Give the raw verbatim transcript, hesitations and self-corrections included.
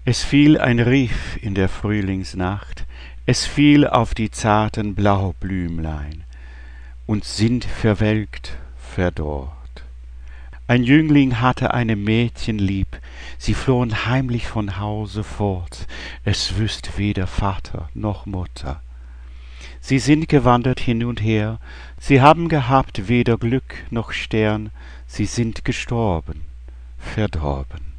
Es fiel ein Rief in der Frühlingsnacht, es fiel auf die zarten Blaublümlein und sind verwelkt, verdorrt. Ein Jüngling hatte eine Mädchen lieb, sie flohen heimlich von Hause fort, es wüßt weder Vater noch Mutter. Sie sind gewandert hin und her, sie haben gehabt weder Glück noch Stern, sie sind gestorben, verdorben.